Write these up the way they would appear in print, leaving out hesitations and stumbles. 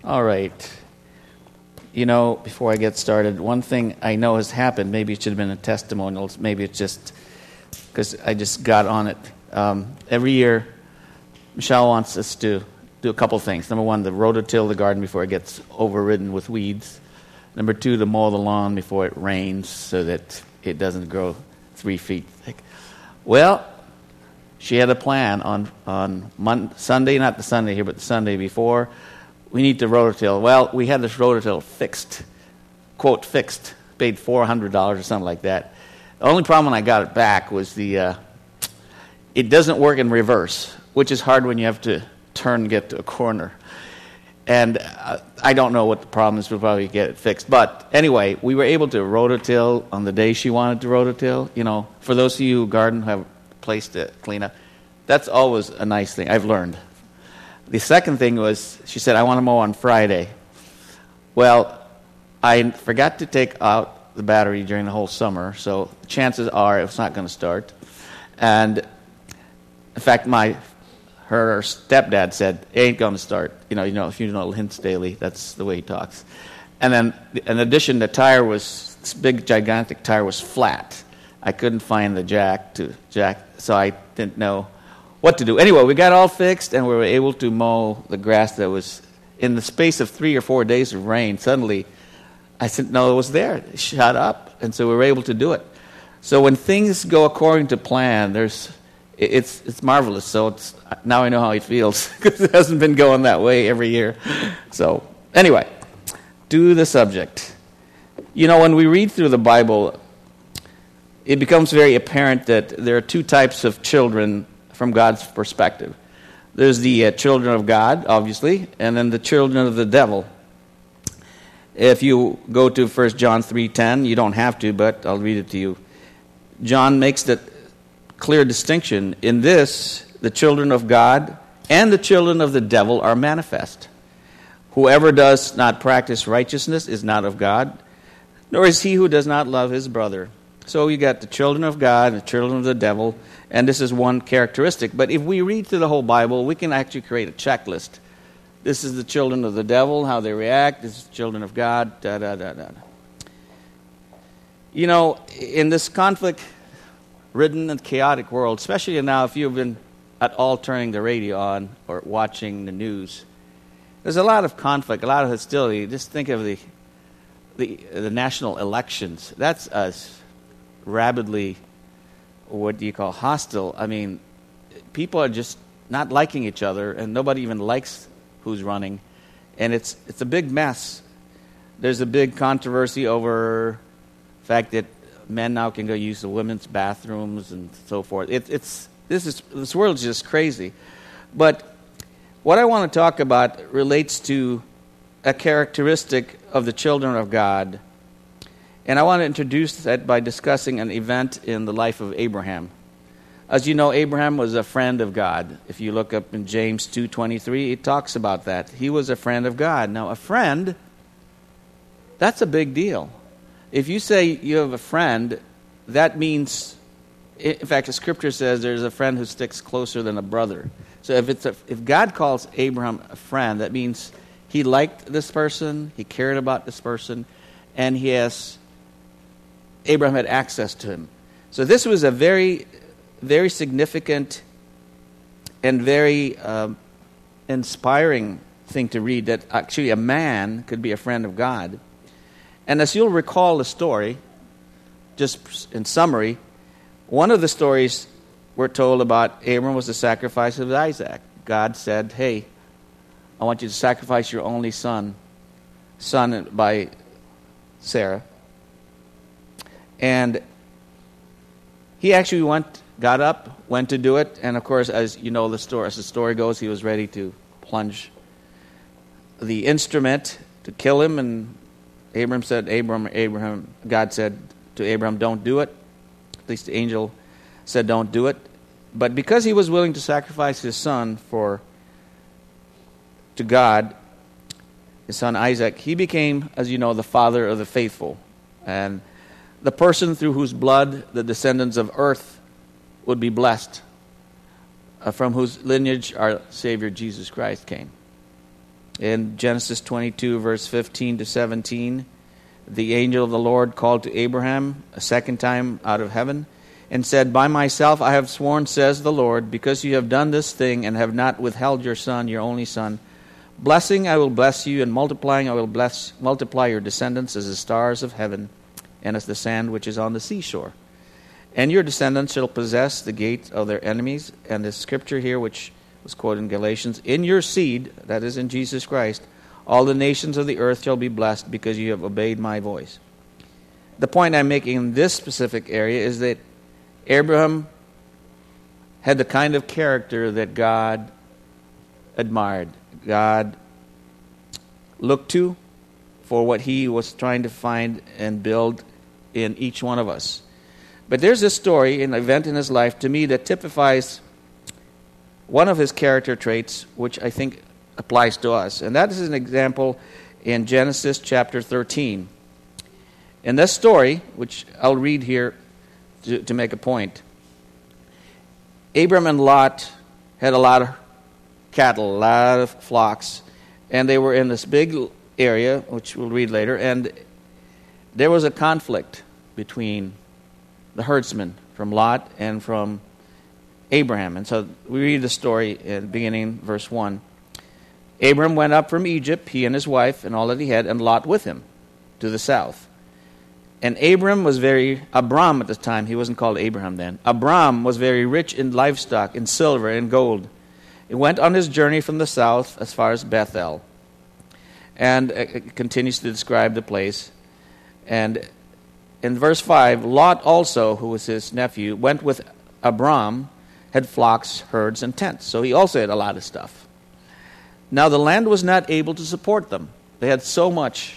All right. You know, before I get started, one thing I know has happened, maybe it should have been a testimonial, maybe it's just because I just got on it. Every year, Michelle wants us to do a couple things. Number one, to rototill the garden before it gets overridden with weeds. Number two, to mow the lawn before it rains so that it doesn't grow 3 feet thick. Well, she had a plan on Sunday, not the Sunday here, but the Sunday before. We need to rototill. Well, we had this rototill fixed, quote, fixed, paid $400 or something like that. The only problem when I got it back was it doesn't work in reverse, which is hard when you have to turn and get to a corner. And I don't know what the problem is. We'll probably get it fixed. But anyway, we were able to rototill on the day she wanted to rototill. You know, for those of you who garden, have a place to clean up, that's always a nice thing. I've learned. The second thing was, she said, I want to mow on Friday. Well, I forgot to take out the battery during the whole summer, so chances are it's not going to start. And in fact, her stepdad said, it ain't going to start. You know, if you know Hints Daily, that's the way he talks. And then, in addition, this big, gigantic tire was flat. I couldn't find the jack, so I didn't know what to do. Anyway, we got all fixed, and we were able to mow the grass that was in the space of 3 or 4 days of rain. Suddenly, I said, no, it was there. It shot up, and so we were able to do it. So when things go according to plan, it's marvelous. So now I know how it feels, because it hasn't been going that way every year. So anyway, to the subject. You know, when we read through the Bible, it becomes very apparent that there are two types of children from God's perspective. There's the children of God, obviously, and then the children of the devil. If you go to 1 John 3:10, you don't have to, but I'll read it to you. John makes that clear distinction. In this, the children of God and the children of the devil are manifest. Whoever does not practice righteousness is not of God, nor is he who does not love his brother. So you got the children of God and the children of the devil, and this is one characteristic. But if we read through the whole Bible, we can actually create a checklist. This is the children of the devil, how they react. This is the children of God, da-da-da-da. You know, in this conflict-ridden and chaotic world, especially now if you've been at all turning the radio on or watching the news, there's a lot of conflict, a lot of hostility. Just think of the national elections. That's us. Rabidly, what do you call, hostile. I mean, people are just not liking each other, and nobody even likes who's running, and it's a big mess. There's a big controversy over the fact that men now can go use the women's bathrooms and so forth. This world is just crazy. But what I want to talk about relates to a characteristic of the children of God. And I want to introduce that by discussing an event in the life of Abraham. As you know, Abraham was a friend of God. If you look up in James 2:23, it talks about that. He was a friend of God. Now, a friend, that's a big deal. If you say you have a friend, that means, in fact, the Scripture says there's a friend who sticks closer than a brother. So if God calls Abraham a friend, that means he liked this person, he cared about this person, and Abraham had access to him. So this was a very, very significant and very inspiring thing to read, that actually a man could be a friend of God. And as you'll recall the story, just in summary, one of the stories we're told about Abraham was the sacrifice of Isaac. God said, hey, I want you to sacrifice your only son by Sarah. And he actually got up, went to do it, and of course, as you know as the story goes, he was ready to plunge the instrument to kill him, and God said to Abraham, don't do it. At least the angel said, don't do it. But because he was willing to sacrifice his son to God, his son Isaac, he became, as you know, the father of the faithful. And the person through whose blood the descendants of earth would be blessed, from whose lineage our Savior Jesus Christ came. In Genesis 22, verse 15 to 17, the angel of the Lord called to Abraham a second time out of heaven and said, "By myself I have sworn, says the Lord, because you have done this thing and have not withheld your son, your only son. Blessing I will bless you, and multiplying I will multiply your descendants as the stars of heaven and as the sand which is on the seashore. And your descendants shall possess the gate of their enemies." And the scripture here, which was quoted in Galatians, "In your seed," that is in Jesus Christ, "all the nations of the earth shall be blessed because you have obeyed my voice." The point I'm making in this specific area is that Abraham had the kind of character that God admired. God looked to for what he was trying to find and build in each one of us. But there's this story, an event in his life, to me, that typifies one of his character traits, which I think applies to us. And that is an example in Genesis chapter 13. In this story, which I'll read here to make a point, Abram and Lot had a lot of cattle, a lot of flocks, and they were in this big area, which we'll read later, and there was a conflict between the herdsmen from Lot and from Abraham. And so we read the story at the beginning, verse 1. Abram went up from Egypt, he and his wife and all that he had, and Lot with him, to the south. And Abram at the time, he wasn't called Abraham then. Abram was very rich in livestock, in silver and gold. He went on his journey from the south as far as Bethel. And it continues to describe the place. And in verse 5, Lot also, who was his nephew, went with Abram, had flocks, herds, and tents. So he also had a lot of stuff. Now the land was not able to support them. They had so much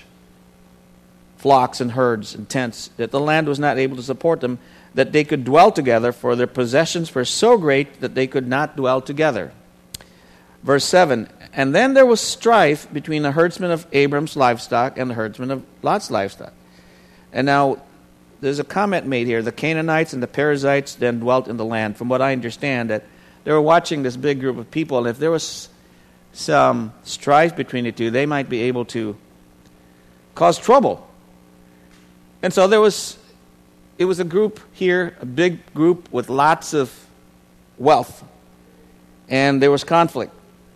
flocks and herds and tents that the land was not able to support them, that they could dwell together, for their possessions were so great that they could not dwell together. Verse 7, and then there was strife between the herdsmen of Abram's livestock and the herdsmen of Lot's livestock. And now there's a comment made here. The Canaanites and the Perizzites then dwelt in the land. From what I understand, that they were watching this big group of people, and if there was some strife between the two, they might be able to cause trouble. And so it was a group here, a big group with lots of wealth, and there was conflict.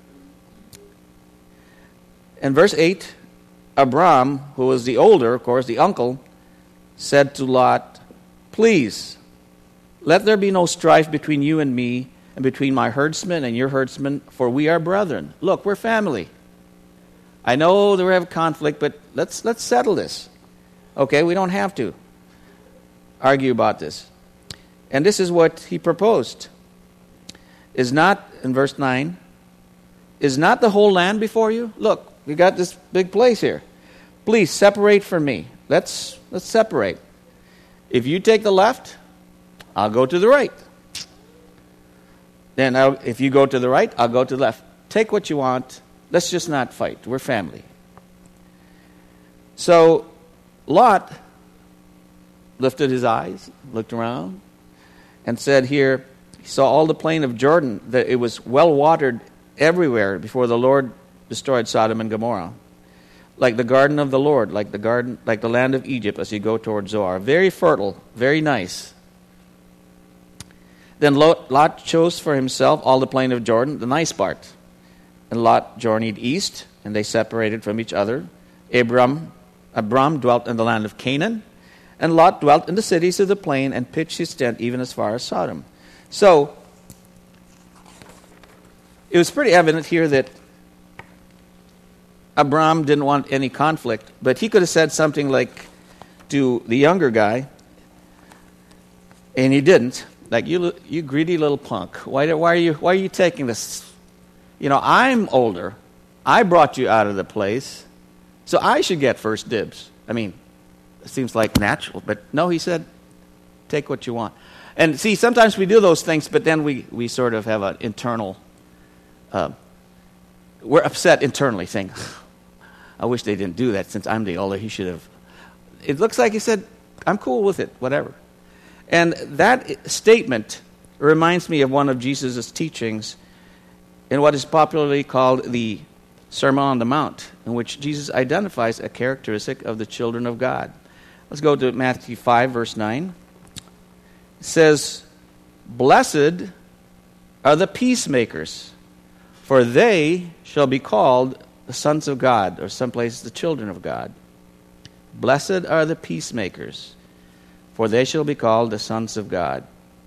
In verse 8, Abram, who was the older, of course, the uncle, said to Lot, "Please, let there be no strife between you and me, and between my herdsmen and your herdsmen, for we are brethren." Look, we're family. I know that we have conflict, but let's settle this. Okay, we don't have to argue about this. And this is what he proposed. Is not, in verse 9, is not the whole land before you? Look, we got this big place here. Please separate from me. Let's separate. If you take the left, I'll go to the right. Then if you go to the right, I'll go to the left. Take what you want. Let's just not fight. We're family. So Lot lifted his eyes, looked around, and said here, he saw all the plain of Jordan, that it was well watered everywhere before the Lord destroyed Sodom and Gomorrah. Like the garden of the Lord, like the land of Egypt as you go toward Zoar. Very fertile, very nice. Then Lot chose for himself all the plain of Jordan, the nice part. And Lot journeyed east, and they separated from each other. Abram dwelt in the land of Canaan, and Lot dwelt in the cities of the plain and pitched his tent even as far as Sodom. So, it was pretty evident here that Abram didn't want any conflict, but he could have said something like to the younger guy, and he didn't. Like, you greedy little punk. Why are you taking this? You know, I'm older. I brought you out of the place, so I should get first dibs. I mean, it seems like natural, but no, he said, take what you want. And see, sometimes we do those things, but then we sort of have an internal, we're upset internally, saying, I wish they didn't do that since I'm the older. He should have. It looks like he said, I'm cool with it, whatever. And that statement reminds me of one of Jesus' teachings in what is popularly called the Sermon on the Mount, in which Jesus identifies a characteristic of the children of God. Let's go to Matthew 5, verse 9. It says, "Blessed are the peacemakers, for they shall be called the sons of God," or some places the children of God. "Blessed are the peacemakers, for they shall be called the sons of God."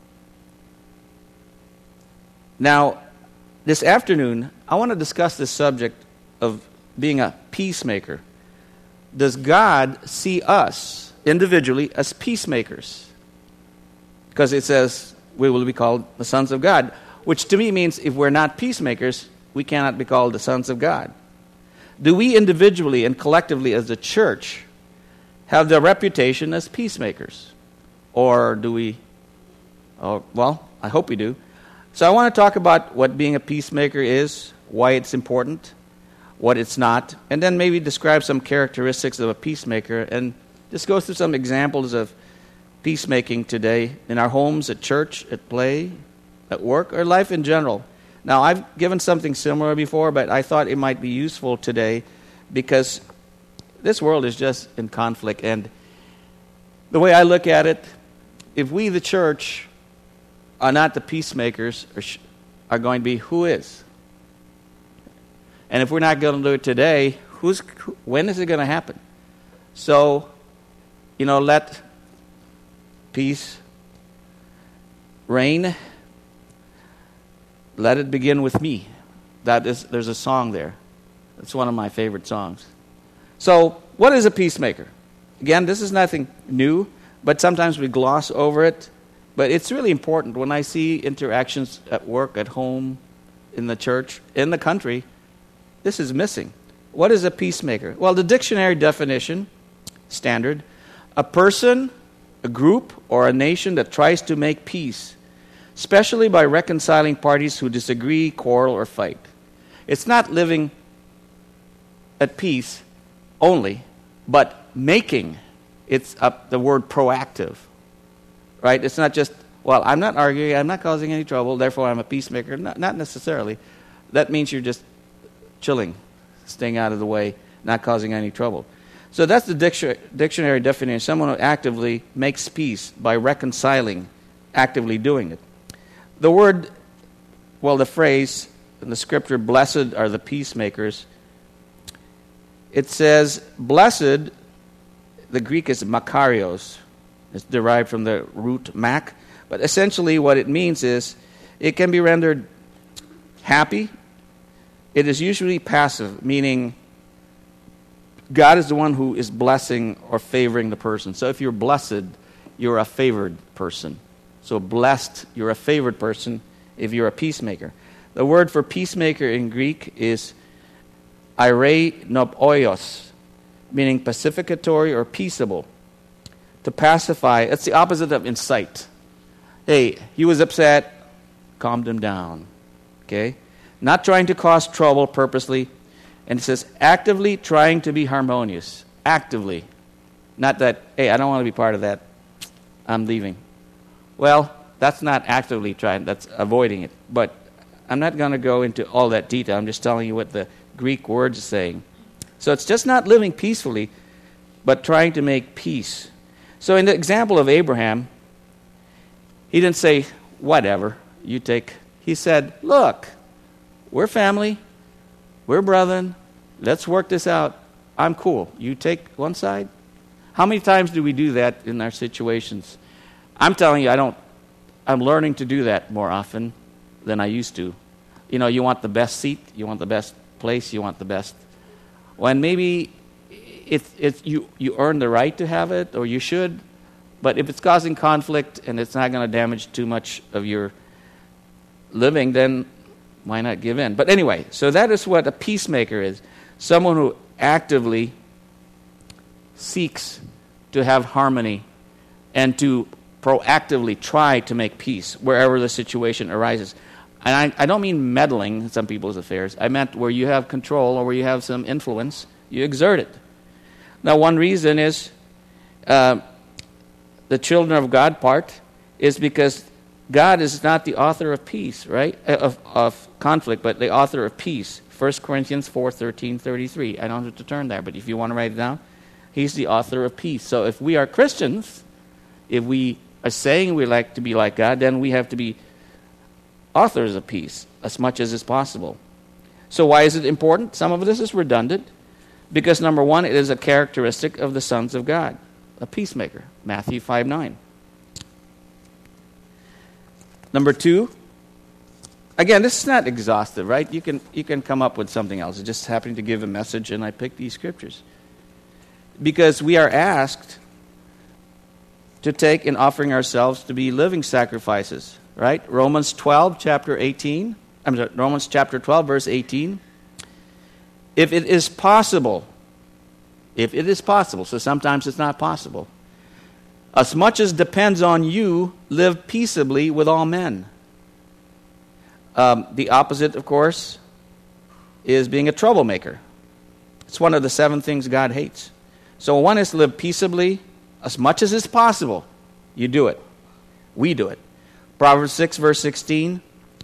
Now, this afternoon, I want to discuss this subject of being a peacemaker. Does God see us individually as peacemakers? Because it says we will be called the sons of God, which to me means if we're not peacemakers, we cannot be called the sons of God. Do we individually and collectively as a church have the reputation as peacemakers? Or do we? Well, I hope we do. So I want to talk about what being a peacemaker is, why it's important, what it's not, and then maybe describe some characteristics of a peacemaker, and just go through some examples of peacemaking today in our homes, at church, at play, at work, or life in general. Now, I've given something similar before, but I thought it might be useful today because this world is just in conflict, and the way I look at it, if we, the church, are not the peacemakers, are going to be who is? And if we're not going to do it today, when is it going to happen? So, let peace reign. Let it begin with me. There's a song there. It's one of my favorite songs. So, what is a peacemaker? Again, this is nothing new, but sometimes we gloss over it. But it's really important when I see interactions at work, at home, in the church, in the country. This is missing. What is a peacemaker? Well, the dictionary definition, standard, a person, a group, or a nation that tries to make peace, especially by reconciling parties who disagree, quarrel, or fight. It's not living at peace only, but making. It's the word proactive. Right? It's not just, well, I'm not arguing, I'm not causing any trouble, therefore I'm a peacemaker. Not necessarily. That means you're just chilling, staying out of the way, not causing any trouble. So that's the dictionary definition. Someone who actively makes peace by reconciling, actively doing it. The phrase in the scripture, "Blessed are the peacemakers," it says, blessed, the Greek is makarios. It's derived from the root mak. But essentially what it means is it can be rendered happy. It is usually passive, meaning God is the one who is blessing or favoring the person. So if you're blessed, you're a favored person. So blessed, you're a favored person if you're a peacemaker. The word for peacemaker in Greek is airenopoios, meaning pacificatory or peaceable. To pacify, it's the opposite of incite. Hey, he was upset, calmed him down. Okay? Not trying to cause trouble purposely. And it says, actively trying to be harmonious. Actively. Not that, hey, I don't want to be part of that. I'm leaving. Well, that's not actively trying, that's avoiding it. But I'm not going to go into all that detail. I'm just telling you what the Greek word is saying. So it's just not living peacefully, but trying to make peace. So in the example of Abraham, he didn't say, whatever, you take. He said, look, we're family, we're brethren, let's work this out. I'm cool. You take one side. How many times do we do that in our situations? I'm telling you, I'm learning to do that more often than I used to. You want the best seat, you want the best place, you want the best. When maybe you earn the right to have it, or you should, but if it's causing conflict and it's not going to damage too much of your living, then why not give in? But anyway, so that is what a peacemaker is. Someone who actively seeks to have harmony and to proactively try to make peace wherever the situation arises. And I don't mean meddling in some people's affairs. I meant where you have control or where you have some influence, you exert it. Now, one reason is the children of God part is because God is not the author of peace, right? Of conflict, but the author of peace. 1 Corinthians 4:13-33. I don't have to turn there, but if you want to write it down, he's the author of peace. So if we are Christians, if we are saying we like to be like God, then we have to be authors of peace as much as is possible. So why is it important? Some of this is redundant. Because number one, it is a characteristic of the sons of God, a peacemaker, Matthew 5:9. Number two, again, this is not exhaustive, right? You can come up with something else. It's just happening to give a message, and I picked these scriptures. Because we are asked to take in offering ourselves to be living sacrifices, right? Romans chapter 12, verse 18. If it is possible, so sometimes it's not possible, as much as depends on you, live peaceably with all men. The opposite, of course, is being a troublemaker. It's one of the 7 things God hates. So one is to live peaceably as much as is possible. You do it. We do it. Proverbs 6, verse 16.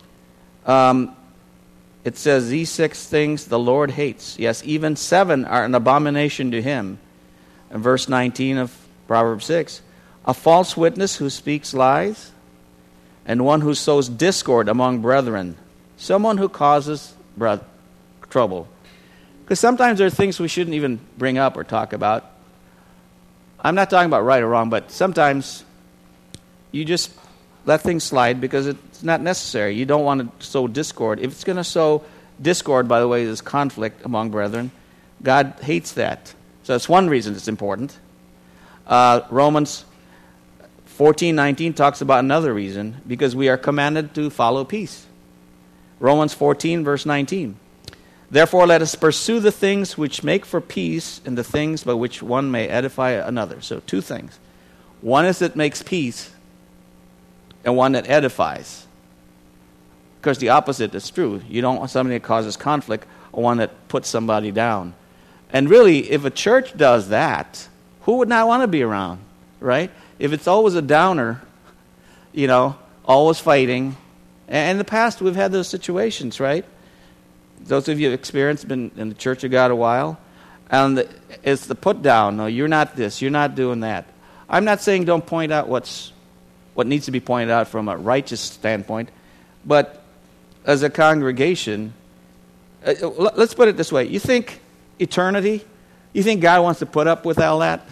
It says, these 6 things the Lord hates. Yes, even 7 are an abomination to him. And verse 19 of Proverbs 6. A false witness who speaks lies, and one who sows discord among brethren. Someone who causes trouble. Because sometimes there are things we shouldn't even bring up or talk about. I'm not talking about right or wrong, but sometimes you just let things slide because it's not necessary. You don't want to sow discord. If it's going to sow discord, by the way, is conflict among brethren. God hates that. So that's one reason it's important. Romans 14:19 talks about another reason, because we are commanded to follow peace. Romans 14, verse 19. Therefore, let us pursue the things which make for peace and the things by which one may edify another. So 2 things. One is that makes peace, and one that edifies. Because the opposite is true. You don't want somebody that causes conflict or one that puts somebody down. And really, if a church does that, who would not want to be around, right? If it's always a downer, always fighting. And in the past, we've had those situations, right? Those of you who have experienced, been in the Church of God a while, and it's the put down. No, you're not this, you're not doing that. I'm not saying don't point out what needs to be pointed out from a righteous standpoint, but as a congregation, let's put it this way. You think eternity, you think God wants to put up with all that?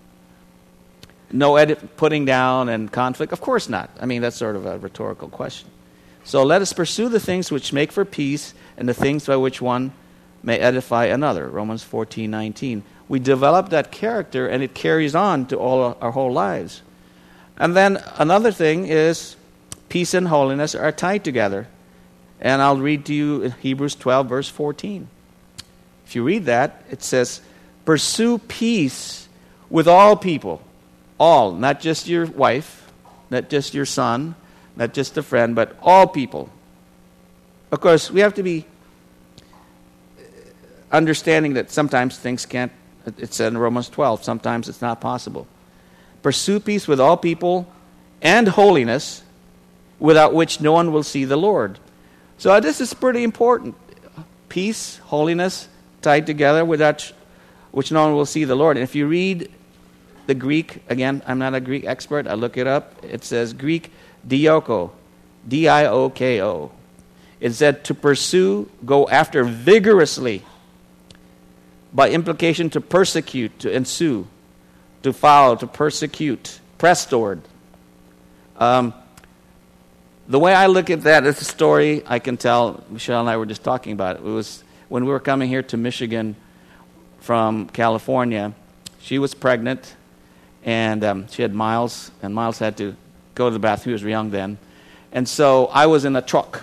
No putting down and conflict? Of course not. I mean, that's sort of a rhetorical question. So let us pursue the things which make for peace and the things by which one may edify another. Romans 14:19. We develop that character, and it carries on to all our whole lives. And then another thing is peace and holiness are tied together. And I'll read to you Hebrews 12, verse 14. If you read that, it says, pursue peace with all people. All, not just your wife, not just your son, not just a friend, but all people. Of course, we have to be understanding that sometimes things can't, it said in Romans 12, sometimes it's not possible. Pursue peace with all people and holiness, without which no one will see the Lord. So this is pretty important. Peace, holiness, tied together, without which no one will see the Lord. And if you read the Greek, again, I'm not a Greek expert, I look it up. It says Greek dioko, D-I-O-K-O. It said to pursue, go after vigorously. By implication, to persecute, to ensue, to follow, to persecute, press toward. The way I look at that, it's a story I can tell. Michelle and I were just talking about it. It was when we were coming here to Michigan from California. She was pregnant, and she had Miles, and Miles had to go to the bathroom. He was young then. And so I was in a truck,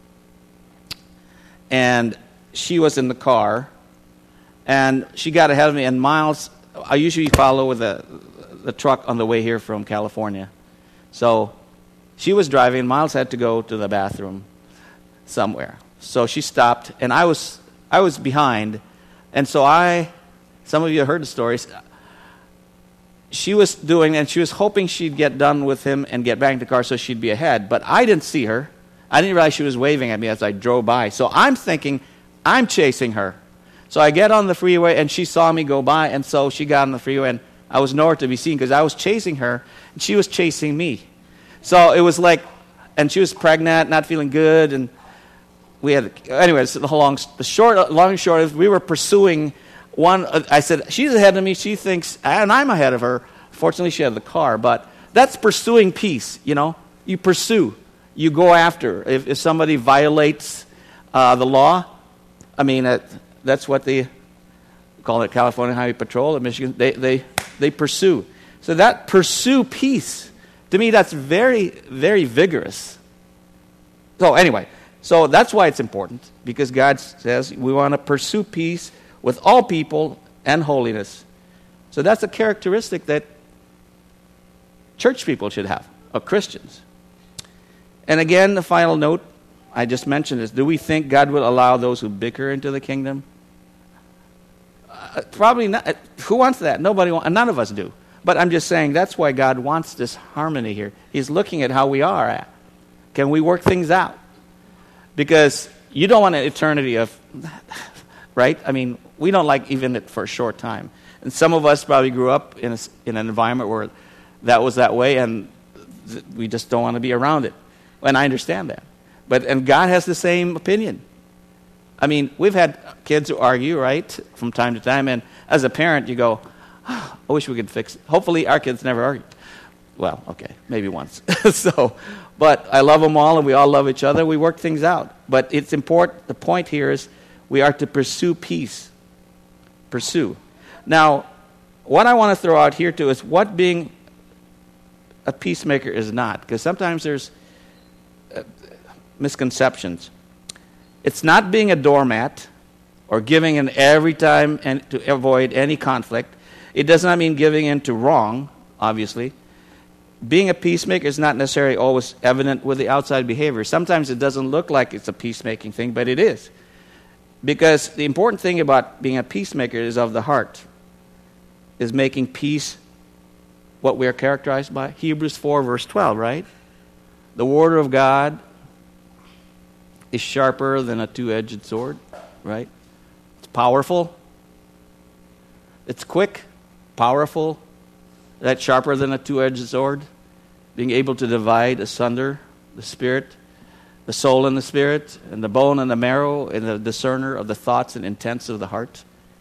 and she was in the car, and she got ahead of me, and Miles, I usually follow with the truck on the way here from California. So she was driving, Miles had to go to the bathroom somewhere. So she stopped, and I was behind, and so some of you have heard the stories. She was doing, and she was hoping she'd get done with him and get back in the car so she'd be ahead. But I didn't see her. I didn't realize she was waving at me as I drove by. So I'm thinking, I'm chasing her. So I get on the freeway, and she saw me go by, and so she got on the freeway, and I was nowhere to be seen because I was chasing her, and she was chasing me. So it was like, and she was pregnant, not feeling good, and we had, anyways, the long and short is we were pursuing one. I said, she's ahead of me, she thinks, and I'm ahead of her. Fortunately, she had the car, but that's pursuing peace, you know. You pursue. You go after. If somebody violates the law, I mean, that's what they call it, California Highway Patrol in Michigan. They pursue. So that pursue peace, to me, that's very, very vigorous. So anyway, so that's why it's important, because God says we want to pursue peace with all people and holiness. So that's a characteristic that church people should have, of Christians. And again, the final note I just mentioned is, do we think God will allow those who bicker into the kingdom? Probably not. Who wants that? Nobody wants, none of us do. But I'm just saying that's why God wants this harmony here. He's looking at how we are at. Can we work things out? Because you don't want an eternity of, right? I mean, we don't like even it for a short time. And some of us probably grew up in an environment where that was that way, and we just don't want to be around it. And I understand that. And God has the same opinion. I mean, we've had kids who argue, right, from time to time, and as a parent, you go, oh, I wish we could fix it. Hopefully our kids never argue. Well, okay, maybe once. But I love them all, and we all love each other. We work things out. But it's important. The point here is we are to pursue peace. Pursue. Now, what I want to throw out here, too, is what being a peacemaker is not. Because sometimes there's misconceptions. It's not being a doormat or giving in every time and to avoid any conflict. It does not mean giving in to wrong, obviously. Being a peacemaker is not necessarily always evident with the outside behavior. Sometimes it doesn't look like it's a peacemaking thing, but it is. Because the important thing about being a peacemaker is of the heart, is making peace what we are characterized by. Hebrews 4, verse 12, right? The word of God is sharper than a two-edged sword, right? It's powerful. It's quick, powerful. That's sharper than a two-edged sword. Being able to divide asunder the spirit, the soul and the spirit, and the bone and the marrow, and the discerner of the thoughts and intents of the heart.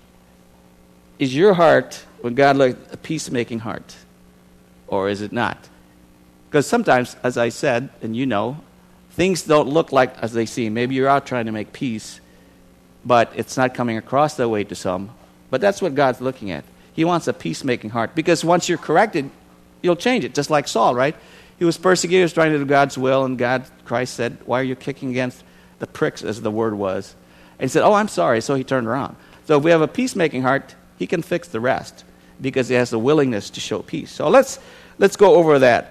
Is your heart, when God looks, a peacemaking heart? Or is it not? Because sometimes, as I said, and you know, things don't look like as they seem. Maybe you're out trying to make peace, but it's not coming across that way to some. But that's what God's looking at. He wants a peacemaking heart. Because once you're corrected, you'll change it. Just like Saul, right? He was persecuted, he was trying to do God's will, and Christ said, why are you kicking against the pricks, as the word was? And he said, oh, I'm sorry. So he turned around. So if we have a peacemaking heart, he can fix the rest, because he has the willingness to show peace. So let's go over that.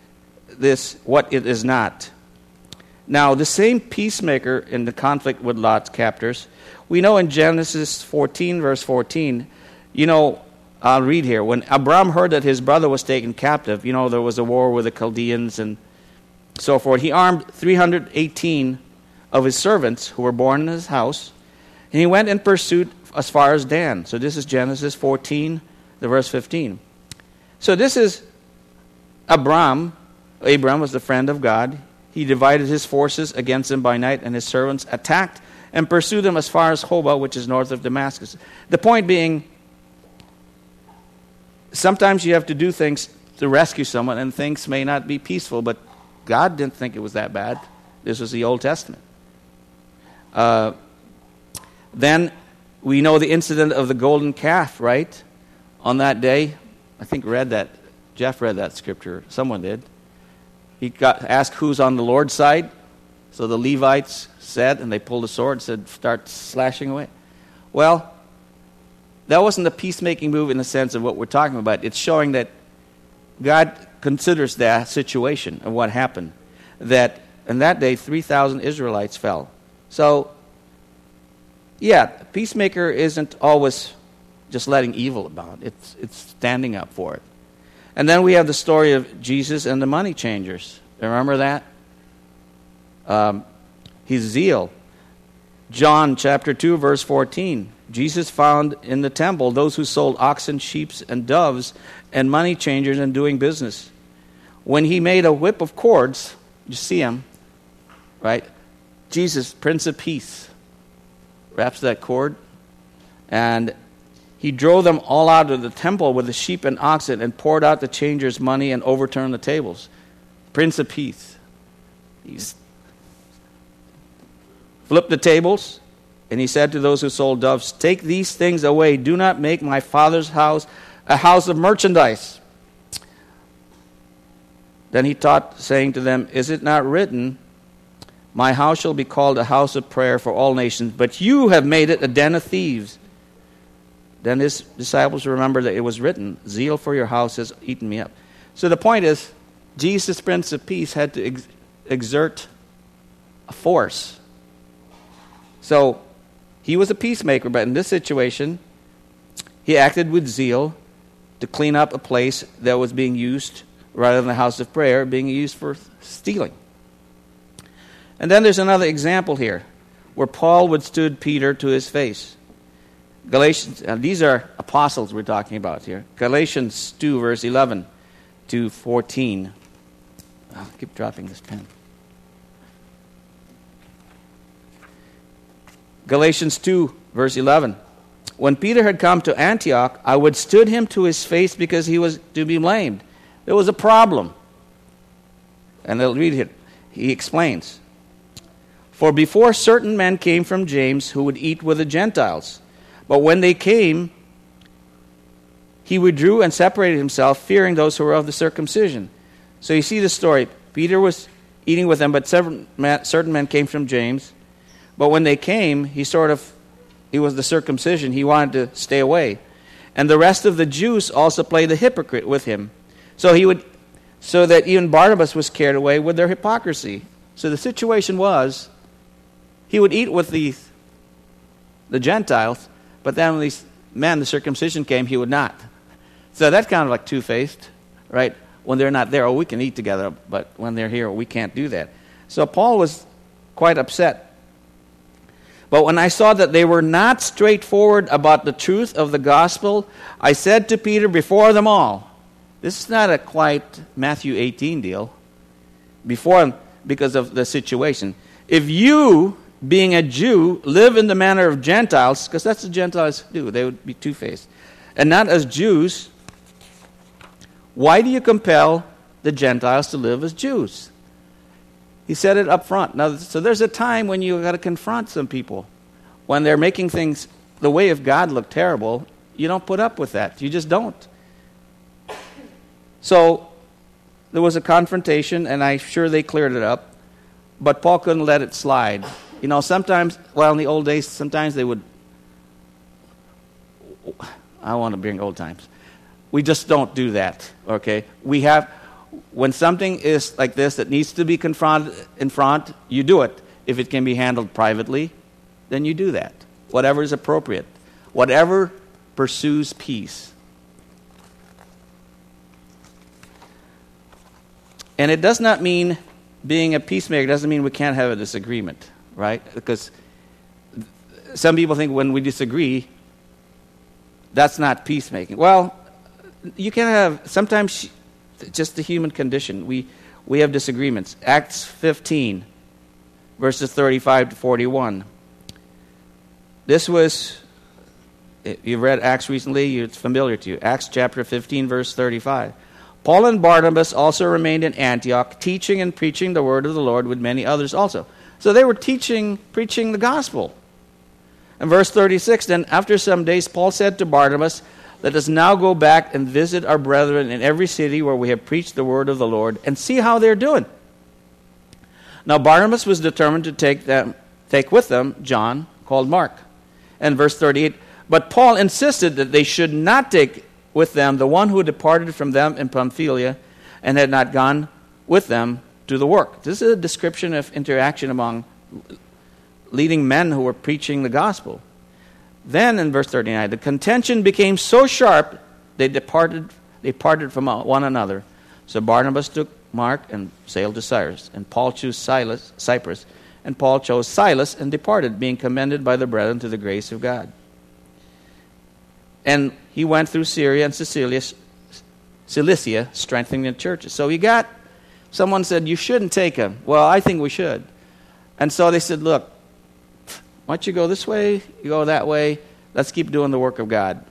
What it is not. Now, the same peacemaker in the conflict with Lot's captors, we know in Genesis 14, verse 14, you know, I'll read here. When Abram heard that his brother was taken captive, you know, there was a war with the Chaldeans and so forth. He armed 318 of his servants who were born in his house, and he went in pursuit as far as Dan. So this is Genesis 14, the verse 15. So this is Abram. Abram was the friend of God. He divided his forces against him by night, and his servants attacked and pursued him as far as Hobah, which is north of Damascus. The point being, sometimes you have to do things to rescue someone, and things may not be peaceful, but God didn't think it was that bad. This was the Old Testament. Then we know the incident of the golden calf, right? On that day, I think Jeff read that scripture. Someone did. He got asked who's on the Lord's side. So the Levites said, and they pulled a sword and said, start slashing away. Well, that wasn't a peacemaking move in the sense of what we're talking about. It's showing that God considers that situation of what happened. That in that day, 3,000 Israelites fell. So, yeah, peacemaker isn't always just letting evil about. It's standing up for it. And then we have the story of Jesus and the money changers. Remember that? His zeal. John chapter 2, verse 14. Jesus found in the temple those who sold oxen, sheep, and doves, and money changers and doing business. When he made a whip of cords, you see him, right? Jesus, Prince of Peace, wraps that cord, and he drove them all out of the temple with the sheep and oxen and poured out the changers' money and overturned the tables. Prince of Peace. He's flipped the tables, and he said to those who sold doves, "Take these things away. Do not make my Father's house a house of merchandise." Then he taught, saying to them, "Is it not written, my house shall be called a house of prayer for all nations, but you have made it a den of thieves?" Then his disciples remembered that it was written, "Zeal for your house has eaten me up." So the point is, Jesus, Prince of Peace, had to exert a force. So he was a peacemaker, but in this situation, he acted with zeal to clean up a place that was being used, rather than a house of prayer, being used for stealing. And then there's another example here, where Paul withstood Peter to his face. Galatians, these are apostles we're talking about here. Galatians 2, verse 11 to 14. I'll keep dropping this pen. Galatians 2, verse 11. When Peter had come to Antioch, I withstood him to his face because he was to be blamed. There was a problem. And I'll read it. He explains. For before certain men came from James who would eat with the Gentiles. But when they came, he withdrew and separated himself, fearing those who were of the circumcision. So you see the story. Peter was eating with them, but certain men came from James. But when they came, he was the circumcision. He wanted to stay away. And the rest of the Jews also played the hypocrite with him. So that even Barnabas was carried away with their hypocrisy. So the situation was, he would eat with the Gentiles, but then when these men, the circumcision came, he would not. So that's kind of like two-faced, right? When they're not there, we can eat together, but when they're here, we can't do that. So Paul was quite upset. But when I saw that they were not straightforward about the truth of the gospel, I said to Peter before them all, this is not a quite Matthew 18 deal, because of the situation. If you, being a Jew, live in the manner of Gentiles, because that's what Gentiles do, they would be two-faced, and not as Jews, why do you compel the Gentiles to live as Jews? He said it up front. Now, so there's a time when you've got to confront some people. When they're making things, the way of God look terrible, you don't put up with that. You just don't. So there was a confrontation, and I'm sure they cleared it up. But Paul couldn't let it slide. You know, sometimes, in the old days, sometimes they would, I want to bring old times. We just don't do that, okay? When something is like this that needs to be confronted in front, you do it. If it can be handled privately, then you do that. Whatever is appropriate. Whatever pursues peace. And it does not mean being a peacemaker doesn't mean we can't have a disagreement, right? Because some people think when we disagree, that's not peacemaking. Well, you can have, sometimes just the human condition. We have disagreements. Acts 15, verses 35 to 41. This was, you've read Acts recently, it's familiar to you. Acts chapter 15, verse 35. Paul and Barnabas also remained in Antioch, teaching and preaching the word of the Lord with many others also. So they were preaching the gospel. And verse 36, then after some days Paul said to Barnabas, let us now go back and visit our brethren in every city where we have preached the word of the Lord and see how they're doing. Now Barnabas was determined to take with them John, called Mark. And verse 38, but Paul insisted that they should not take with them the one who departed from them in Pamphylia and had not gone with them to the work. This is a description of interaction among leading men who were preaching the gospel. Then in verse 39, the contention became so sharp they parted from one another. So Barnabas took Mark and sailed to Cyprus, and Paul chose Cyprus, And Paul chose Silas and departed, being commended by the brethren to the grace of God. And he went through Syria and Cilicia, strengthening the churches. So someone said, you shouldn't take him. Well, I think we should. And so they said, look, why don't you go this way, you go that way, let's keep doing the work of God.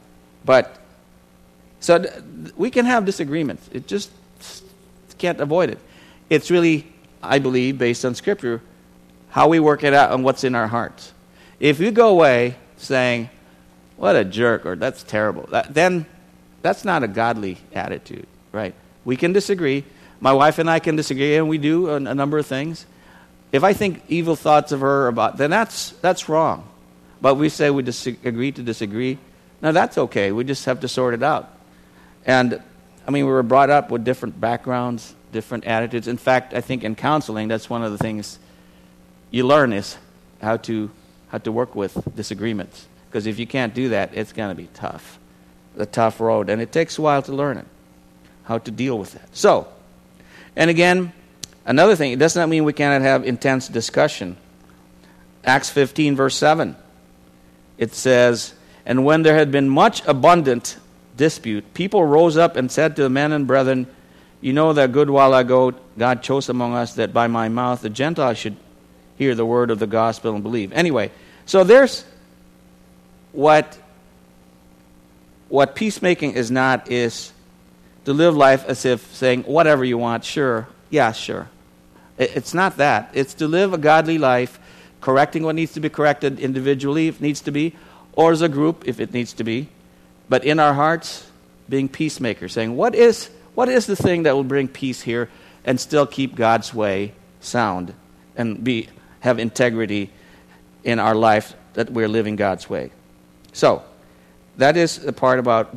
So we can have disagreements. It just can't avoid it. It's really, I believe, based on Scripture, how we work it out and what's in our hearts. If you go away saying, what a jerk, or that's terrible, then that's not a godly attitude, right? We can disagree. My wife and I can disagree, and we do a number of things. If I think evil thoughts of her then that's wrong. But we say we agree to disagree. Now that's okay. We just have to sort it out. And we were brought up with different backgrounds, different attitudes. In fact, I think in counseling, that's one of the things you learn is how to work with disagreements. Because if you can't do that, it's going to be tough. A tough road. And it takes a while to learn it, how to deal with that. So, and again, another thing, it does not mean we cannot have intense discussion. Acts 15, verse 7. It says, and when there had been much abundant dispute, people rose up and said to the men and brethren, you know that a good while ago God chose among us that by my mouth the Gentiles should hear the word of the gospel and believe. Anyway, so there's what peacemaking is not, is to live life as if saying, whatever you want, sure, yeah, sure. It's not that. It's to live a godly life, correcting what needs to be corrected individually if it needs to be, or as a group if it needs to be. But in our hearts, being peacemakers, saying, what is the thing that will bring peace here and still keep God's way sound and have integrity in our life that we're living God's way. So, that is the part about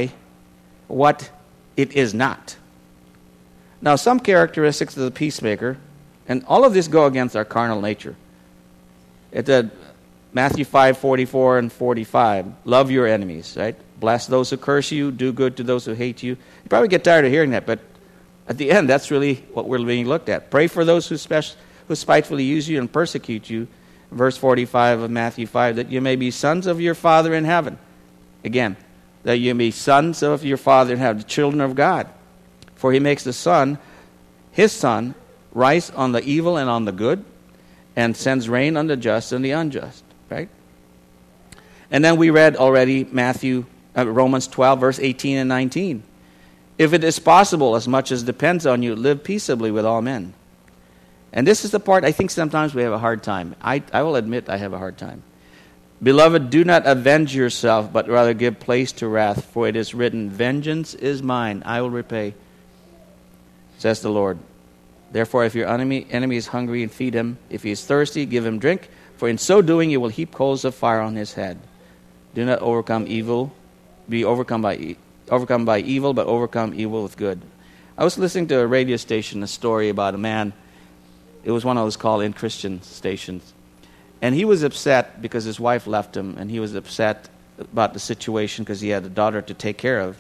what it is not. Now, some characteristics of the peacemaker, and all of this go against our carnal nature. It's Matthew 5:44 and 45. Love your enemies, right? Bless those who curse you, do good to those who hate you. You probably get tired of hearing that, but at the end, that's really what we're being looked at. Pray for those who spitefully use you and persecute you. Verse 45 of Matthew 5, that you may be sons of your Father in heaven. Again, that you may be sons of your Father in heaven, the children of God. For he makes his sun, rise on the evil and on the good, and sends rain on the just and the unjust. Right? And then we read already Romans 12, verse 18 and 19. If it is possible, as much as depends on you, live peaceably with all men. And this is the part I think sometimes we have a hard time. I will admit I have a hard time. Beloved, do not avenge yourself, but rather give place to wrath, for it is written, vengeance is mine, I will repay, says the Lord. Therefore, if your enemy is hungry, and feed him. If he is thirsty, give him drink, for in so doing you will heap coals of fire on his head. Do not overcome evil, be overcome by evil, but overcome evil with good. I was listening to a radio station, a story about a man. It was one of those call-in Christian stations. And he was upset because his wife left him, and he was upset about the situation because he had a daughter to take care of.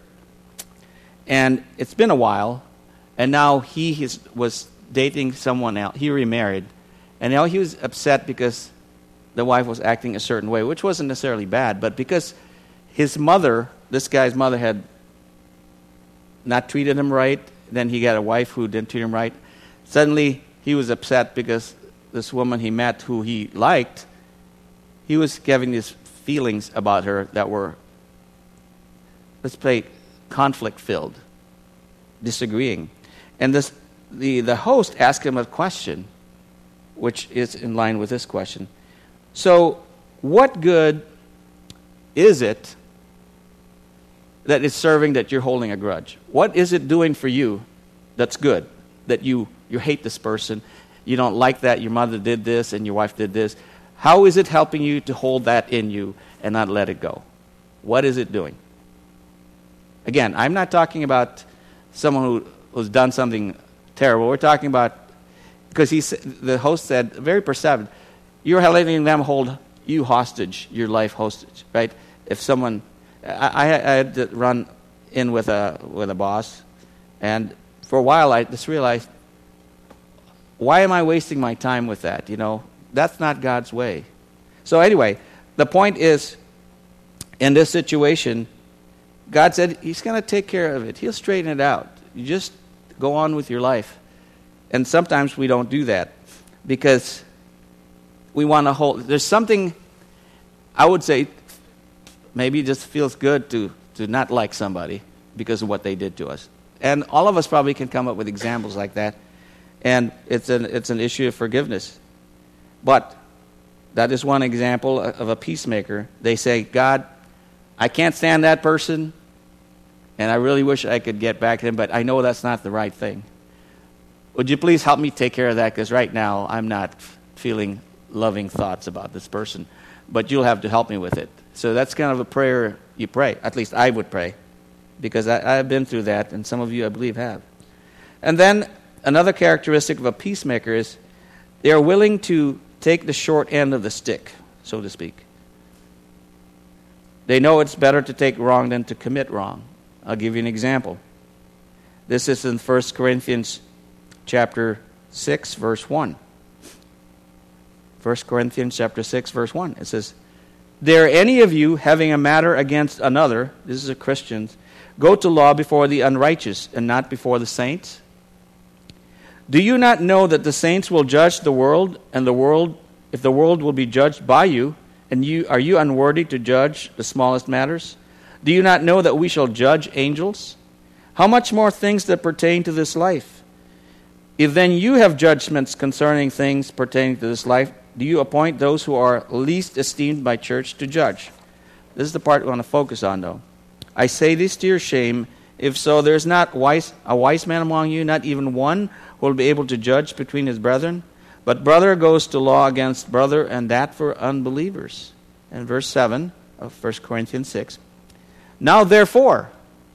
And it's been a while, and now he was dating someone else. He remarried, and now he was upset because the wife was acting a certain way, which wasn't necessarily bad, but because his mother, this guy's mother, had not treated him right. Then he got a wife who didn't treat him right. Suddenly, he was upset because this woman he met who he liked, he was having these feelings about her that were, let's say, conflict-filled, disagreeing. And the host asked him a question, which is in line with this question. So, what good is it that is serving that you're holding a grudge? What is it doing for you that's good? That you hate this person, you don't like that your mother did this and your wife did this. How is it helping you to hold that in you and not let it go? What is it doing? Again, I'm not talking about someone who's done something terrible. We're talking about, because the host said, very perceptive, you're letting them hold you hostage, your life hostage, right? If someone, I had to run in with a boss, and for a while I just realized, why am I wasting my time with that? You know, That's not God's way. So anyway, the point is, in this situation, God said He's going to take care of it. He'll straighten it out. You just go on with your life. And sometimes we don't do that because we want to hold. There's something, I would say, maybe it just feels good to not like somebody because of what they did to us. And all of us probably can come up with examples like that. And it's an issue of forgiveness. But that is one example of a peacemaker. They say, God, I can't stand that person, and I really wish I could get back to him, but I know that's not the right thing. Would you please help me take care of that? Because right now I'm not feeling loving thoughts about this person, but you'll have to help me with it. So that's kind of a prayer you pray. At least I would pray, because I've been through that, and some of you, I believe, have. And then another characteristic of a peacemaker is they are willing to take the short end of the stick, so to speak. They know it's better to take wrong than to commit wrong. I'll give you an example. This is in 1 Corinthians chapter 6, verse 1. 1 Corinthians chapter 6, verse 1. It says, "Dare any of you, having a matter against another," this is a Christian, "go to law before the unrighteous and not before the saints? Do you not know that the saints will judge the world, and if the world will be judged by you, and are you unworthy to judge the smallest matters? Do you not know that we shall judge angels? How much more things that pertain to this life? If then you have judgments concerning things pertaining to this life, do you appoint those who are least esteemed by church to judge?" This is the part we want to focus on, though. "I say this to your shame. If so, there is not a wise man among you, not even one who will be able to judge between his brethren. But brother goes to law against brother, and that for unbelievers." And verse 7 of 1 Corinthians 6. "Now therefore,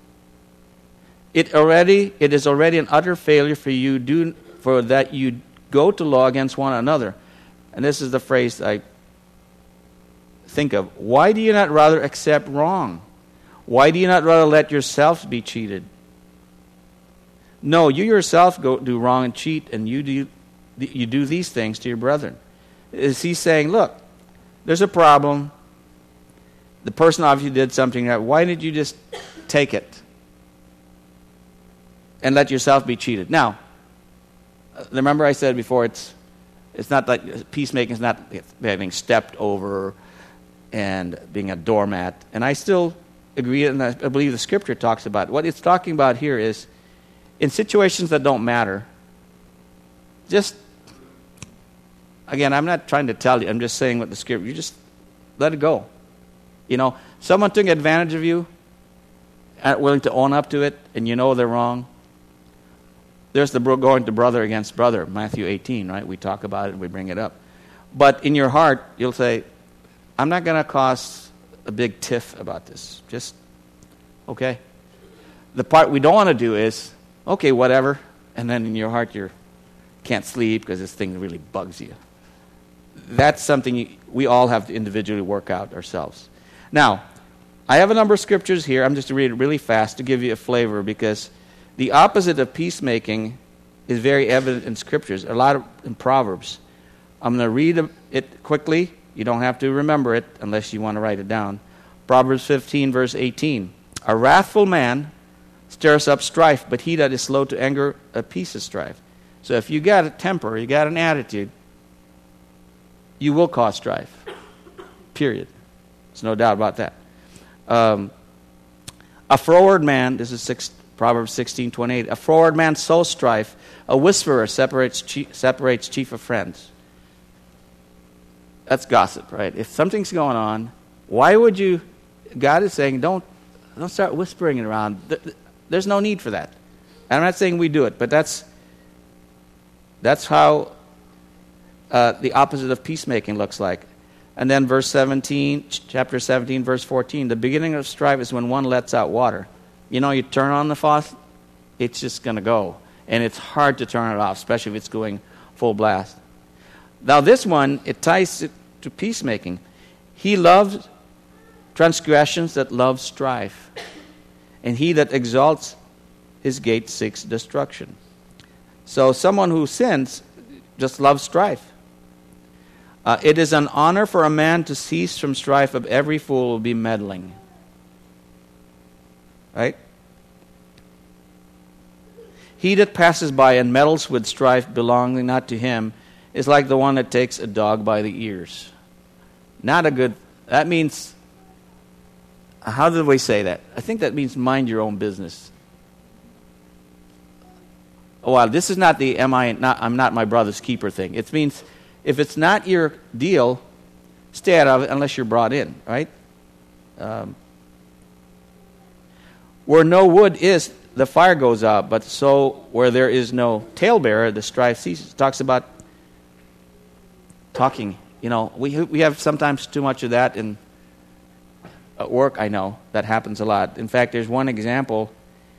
it is already an utter failure for that you go to law against one another." And this is the phrase I think of. "Why do you not rather accept wrong? Why do you not rather let yourselves be cheated? No, you yourself do wrong and cheat, and you do these things to your brethren." Is he saying, look, there's a problem. The person obviously did something right. Why did you just take it and let yourself be cheated? Now, remember I said before, it's not like peacemaking is not having stepped over and being a doormat. And I still agree, and I believe the Scripture talks about it. What it's talking about here is in situations that don't matter, just, again, I'm not trying to tell you, I'm just saying what the Scripture, you just let it go. You know, someone took advantage of you, aren't willing to own up to it, and you know they're wrong. There's the going to brother against brother, Matthew 18, right? We talk about it and we bring it up. But in your heart, you'll say, I'm not going to cause a big tiff about this. Just, okay. The part we don't want to do is, okay, whatever, and then in your heart you can't sleep because this thing really bugs you. That's something we all have to individually work out ourselves. Now, I have a number of scriptures here. I'm just going to read it really fast to give you a flavor, because the opposite of peacemaking is very evident in scriptures, a lot in Proverbs. I'm going to read it quickly. You don't have to remember it unless you want to write it down. Proverbs 15, verse 18. "A wrathful man stirs up strife, but he that is slow to anger appeases strife." So if you got a temper, you got an attitude, you will cause strife. Period. There's no doubt about that. A froward man, this is Proverbs 16:28. "A froward man sows strife. A whisperer separates chief of friends." That's gossip, right? If something's going on, why would you? God is saying, don't start whispering it around. There's no need for that. And I'm not saying we do it, but that's how the opposite of peacemaking looks like. And then chapter 17, verse 14. "The beginning of strife is when one lets out water." You know, you turn on the faucet, it's just going to go. And it's hard to turn it off, especially if it's going full blast. Now this one, it ties it to peacemaking. "He loves transgressions that love strife, and he that exalts his gate seeks destruction." So someone who sins just loves strife. It is an honor for a man to cease from strife, but every fool will be meddling. Right? He that passes by and meddles with strife belonging not to him is like the one that takes a dog by the ears. Not a good... That means... How do we say that? I think that means mind your own business. Oh, well, this is not the I'm not my brother's keeper thing. It means if it's not your deal, stay out of it unless you're brought in, right? Where no wood is, the fire goes out, but so where there is no talebearer, the strife ceases. It talks about talking. You know, we have sometimes too much of that in at work. I know that happens a lot. In fact, there's one example.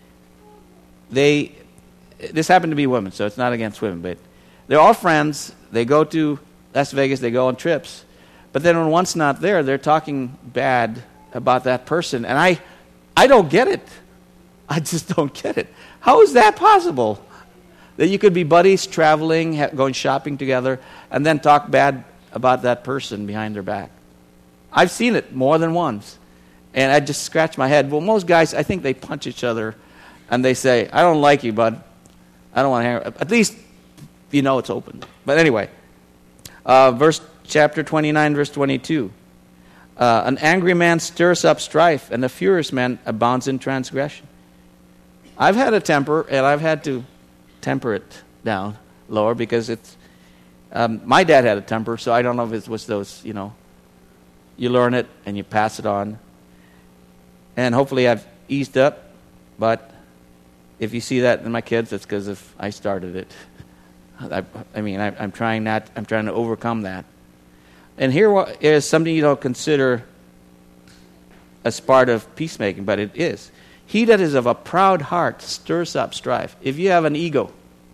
This happened to be women, so it's not against women, but they're all friends. They go to Las Vegas. They go on trips, but then when one's not there, they're talking bad about that person, and I don't get it. I just don't get it. How is that possible? That you could be buddies, traveling, going shopping together, and then talk bad about that person behind their back. I've seen it more than once, and I just scratch my head. Well, most guys, I think they punch each other, and they say, "I don't like you, bud. I don't want to hear it." At least you know it's open. But anyway, chapter 29, verse 22. An angry man stirs up strife, and a furious man abounds in transgression. I've had a temper, and I've had to temper it down lower because it's... my dad had a temper, so I don't know if it was those, you learn it and you pass it on. And hopefully I've eased up, but if you see that in my kids, it's because I started it. I'm trying to overcome that. And here is something you don't consider as part of peacemaking, but it is. He that is of a proud heart stirs up strife. If you have an ego,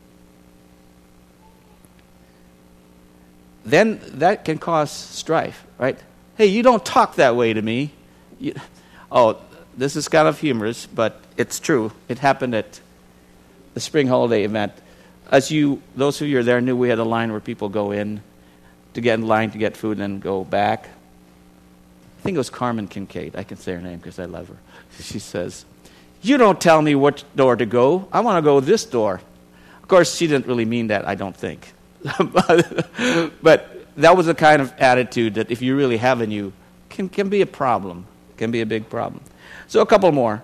then that can cause strife, right? Hey, you don't talk that way to me. This is kind of humorous, but it's true. It happened at the spring holiday event. Those of you who are there knew we had a line where people go in to get in line to get food and then go back. I think it was Carmen Kincaid. I can say her name because I love her. She says, "You don't tell me what door to go. I want to go this door." Of course, she didn't really mean that, I don't think. But that was the kind of attitude that if you really have in you, can be a problem. Can be a big problem. So a couple more.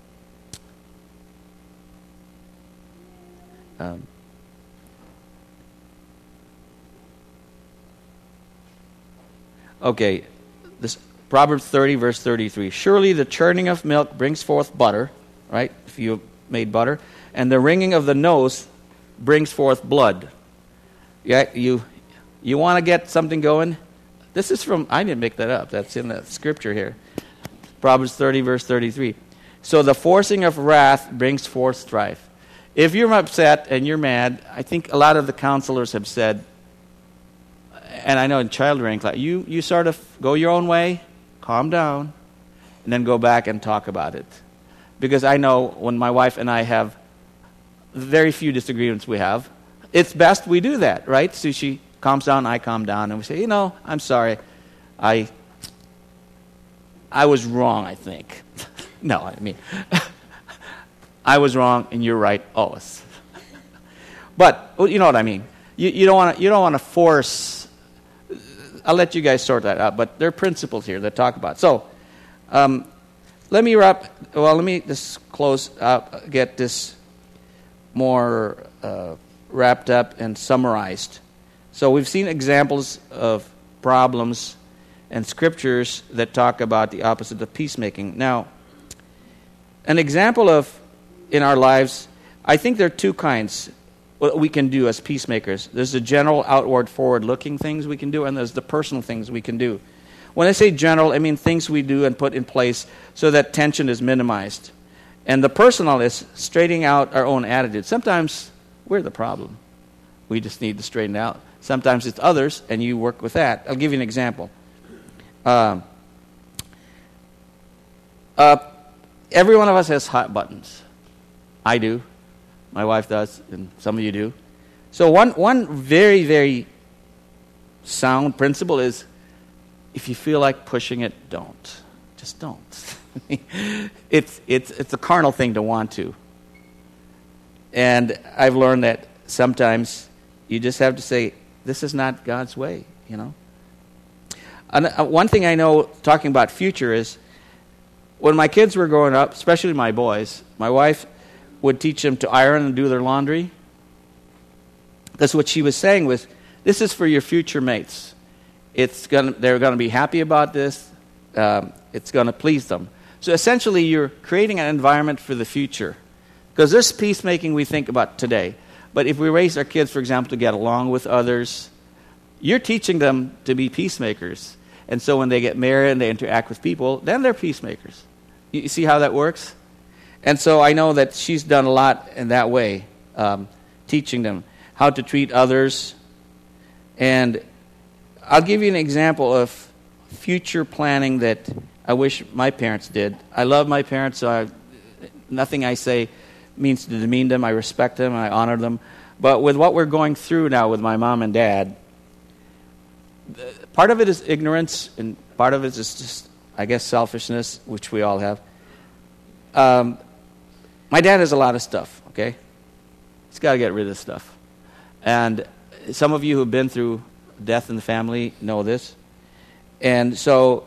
Okay, this Proverbs 30, verse 33. Surely the churning of milk brings forth butter, right? If you made butter. And the wringing of the nose brings forth blood. Yeah, you want to get something going? This is I didn't make that up. That's in the scripture here. Proverbs 30, verse 33. So the forcing of wrath brings forth strife. If you're upset and you're mad, I think a lot of the counselors have said, and I know in child rearing class, you sort of go your own way, calm down, and then go back and talk about it. Because I know when my wife and I have very few disagreements we have, it's best we do that, right? So she calms down, I calm down, and we say, I'm sorry. I was wrong, I think. No, I mean, I was wrong and you're right always. But you know what I mean. You don't want to force. I'll let you guys sort that out. But there are principles here that talk about. So, let me just close up, get this more wrapped up and summarized. So we've seen examples of problems and scriptures that talk about the opposite of peacemaking. Now, an example of in our lives, I think there are two kinds what we can do as peacemakers. There's the general outward forward-looking things we can do, and there's the personal things we can do. When I say general, I mean things we do and put in place so that tension is minimized. And the personal is straightening out our own attitude. Sometimes we're the problem. We just need to straighten it out. Sometimes it's others, and you work with that. I'll give you an example. Every one of us has hot buttons. I do. My wife does, and some of you do. So one very, very sound principle is, if you feel like pushing it, don't. Just don't. It's a carnal thing to want to. And I've learned that sometimes you just have to say, this is not God's way, And one thing I know, talking about future, is when my kids were growing up, especially my boys, my wife would teach them to iron and do their laundry. That's what she was saying was, this is for your future mates. They're going to be happy about this. It's going to please them. So essentially, you're creating an environment for the future. Because this peacemaking we think about today. But if we raise our kids, for example, to get along with others, you're teaching them to be peacemakers. And so when they get married and they interact with people, then they're peacemakers. You see how that works? And so I know that she's done a lot in that way, teaching them how to treat others. And I'll give you an example of future planning that I wish my parents did. I love my parents, so nothing I say means to demean them. I respect them, and I honor them. But with what we're going through now with my mom and dad, part of it is ignorance, and part of it is just, I guess, selfishness, which we all have. My dad has a lot of stuff, okay? He's got to get rid of stuff. And some of you who have been through death in the know this. And so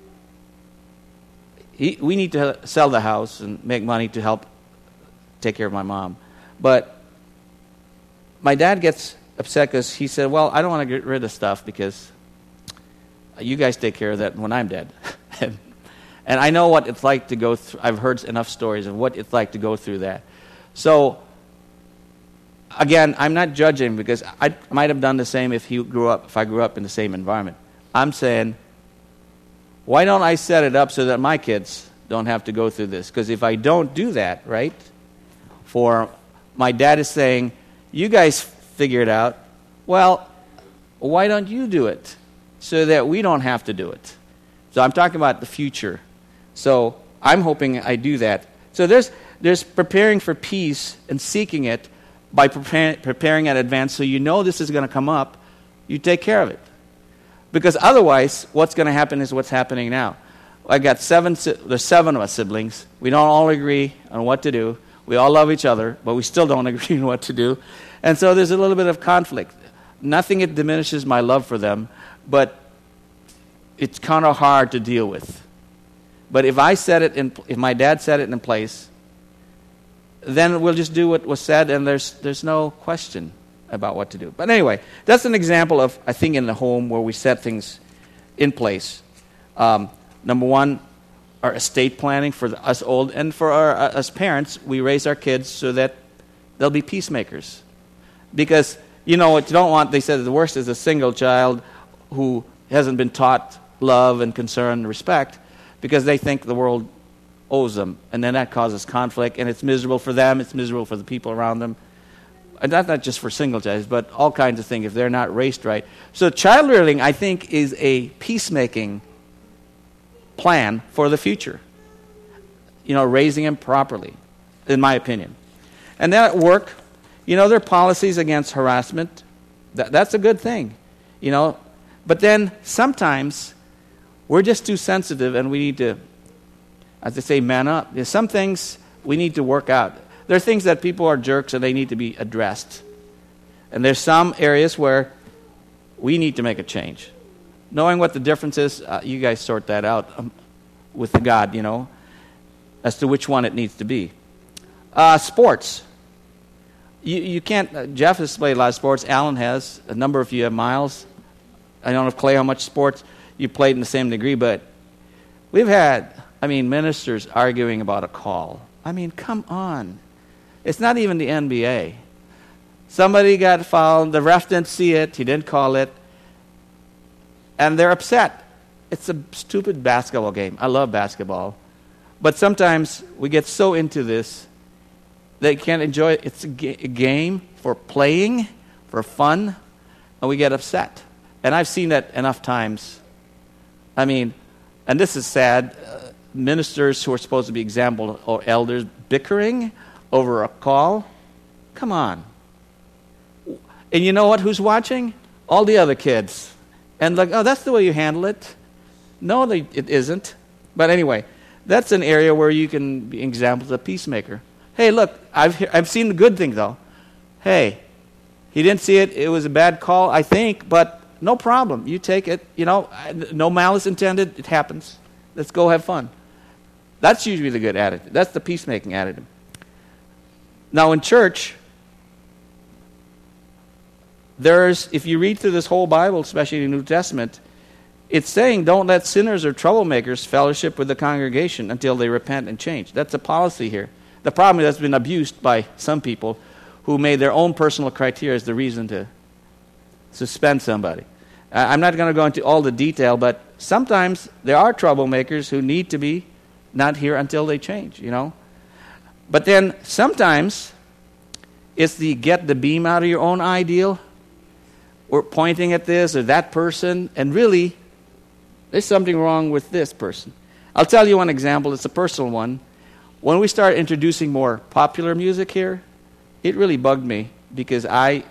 we need to sell the house and make money to help take care of my mom. But my dad gets upset because he said, well, I don't want to get rid of stuff because you guys take care of that when I'm dead. And I know what it's like to go through. I've heard enough stories of what it's like to go through that. So, again, I'm not judging because I might have done the same if I grew up in the same environment. I'm saying, why don't I set it up so that my kids don't have to go through this? Because if I don't do that, right, my dad is saying, you guys figure it out. Well, why don't you do it so that we don't have to do it? So I'm talking about the future. So I'm hoping I do that. So there's preparing for peace and seeking it by preparing in advance so you know this is going to come up. You take care of it. Because otherwise, what's going to happen is what's happening now. There's 7 of us siblings. We don't all agree on what to do. We all love each other, but we still don't agree on what to do. And so there's a little bit of conflict. Nothing it diminishes my love for them, but it's kind of hard to deal with. But if my dad set it in place, then we'll just do what was said, and there's no question about what to do. But anyway, that's an example of, I think, in the home where we set things in place. Number one, our estate planning for us old, and for us parents, we raise our kids so that they'll be peacemakers. Because, what you don't want, they said the worst is a single child who hasn't been taught love and concern and respect because they think the world owes them. And then that causes conflict, and it's miserable for them, it's miserable for the people around them. And that's not just for single childs, but all kinds of things if they're not raised right. So child rearing, I think, is a peacemaking plan for the future. Raising them properly, in my opinion. And then at work, there are policies against harassment. That's a good thing, But then sometimes we're just too sensitive and we need to, as they say, man up. There's some things we need to work out. There are things that people are jerks and they need to be addressed. And there's some areas where we need to make a change. Knowing what the difference is, you guys sort that out with God, as to which one it needs to be. Sports. You can't, Jeff has played a lot of sports. Alan has. A number of you have Miles. I don't know, Clay, how much sports you played in the same degree, but we've had, ministers arguing about a call. Come on. It's not even the NBA. Somebody got fouled. The ref didn't see it. He didn't call it. And they're upset. It's a stupid basketball game. I love basketball. But sometimes we get so into this they can't enjoy it. It's a game for playing, for fun, and we get upset. And I've seen that enough times. And this is sad. Ministers who are supposed to be example or elders bickering over a call. Come on. And you know what? Who's watching? All the other kids. And like, oh, that's the way you handle it. No, it isn't. But anyway, that's an area where you can be examples of peacemaker. Hey, look, I've seen the good thing, though. Hey, he didn't see it. It was a bad call, I think, but no problem. You take it. No malice intended. It happens. Let's go have fun. That's usually the good attitude. That's the peacemaking attitude. Now, in church, if you read through this whole Bible, especially the New Testament, it's saying don't let sinners or troublemakers fellowship with the congregation until they repent and change. That's a policy here. The problem is that's been abused by some people who made their own personal criteria as the reason to suspend somebody. I'm not going to go into all the detail, but sometimes there are troublemakers who need to be not here until they change, But then sometimes it's the get the beam out of your own ideal, or pointing at this or that person, and really, there's something wrong with this person. I'll tell you one example. It's a personal one. When we started introducing more popular music here, it really bugged me because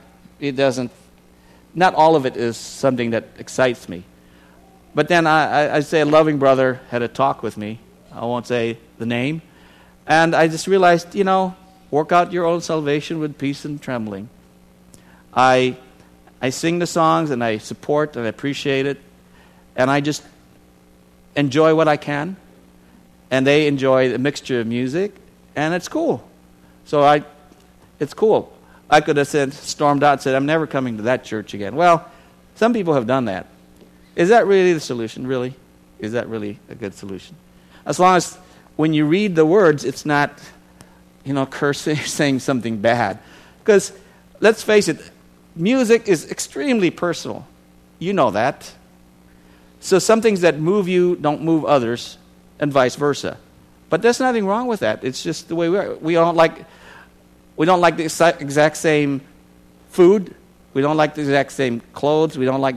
not all of it is something that excites me. But then I say a loving brother had a talk with me. I won't say the name. And I just realized, work out your own salvation with peace and trembling. I sing the songs and I support and I appreciate it. And I just enjoy what I can. And they enjoy the mixture of music. And it's cool. So it's cool. I could have stormed out and said, I'm never coming to that church again. Well, some people have done that. Is that really the solution, really? Is that really a good solution? As long as when you read the words, it's not, cursing, saying something bad. Because, let's face it, music is extremely personal. You know that. So some things that move you don't move others, and vice versa. But there's nothing wrong with that. It's just the way we are. We don't like the exact same food. We don't like the exact same clothes. We don't like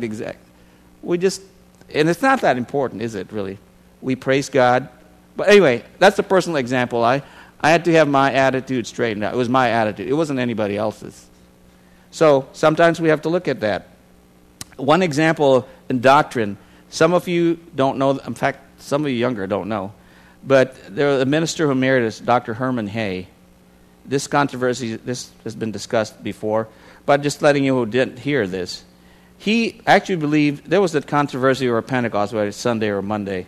and it's not that important, is it, really? We praise God. But anyway, that's a personal example. I had to have my attitude straightened out. It was my attitude. It wasn't anybody else's. So sometimes we have to look at that. One example in doctrine, some of you don't know, in fact, some of you younger don't know, but there was a minister who married us, Dr. Herman Hay. This controversy, this has been discussed before, but just letting you who didn't hear this. He actually believed, there was a controversy over Pentecost, whether it's Sunday or Monday.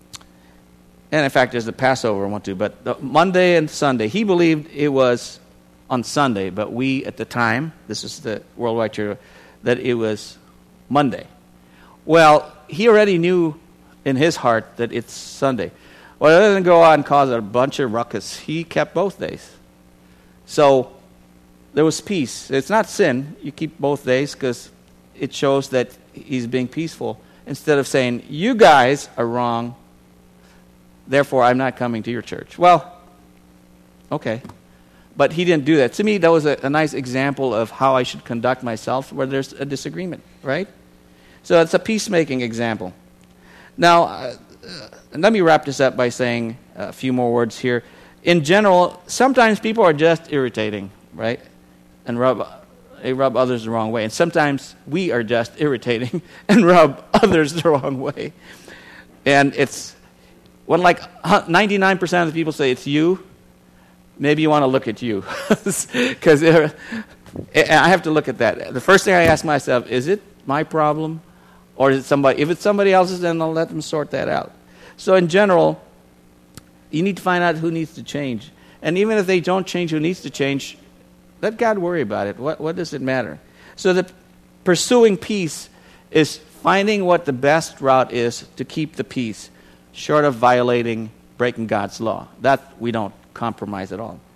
And in fact, there's the Passover one too, but Monday and Sunday, he believed it was on Sunday, but we at the time, this is the Worldwide Church, that it was Monday. Well, he already knew in his heart that it's Sunday. Well, it doesn't go out and cause a bunch of ruckus. He kept both days. So there was peace. It's not sin. You keep both days because it shows that he's being peaceful. Instead of saying, you guys are wrong, therefore I'm not coming to your church. Well, okay. But he didn't do that. To me, that was a nice example of how I should conduct myself where there's a disagreement, right? So it's a peacemaking example. Now, let me wrap this up by saying a few more words here. In general, sometimes people are just irritating, right? And they rub others the wrong way. And sometimes we are just irritating and rub others the wrong way. And it's, when like 99% of the people say it's you, maybe you want to look at you. Because I have to look at that. The first thing I ask myself, is it my problem? Or is it somebody? If it's somebody else's, then I'll let them sort that out. So in general, you need to find out who needs to change. And even if they don't change who needs to change, let God worry about it. What does it matter? So the pursuing peace is finding what the best route is to keep the peace, short of breaking God's law. That we don't compromise at all.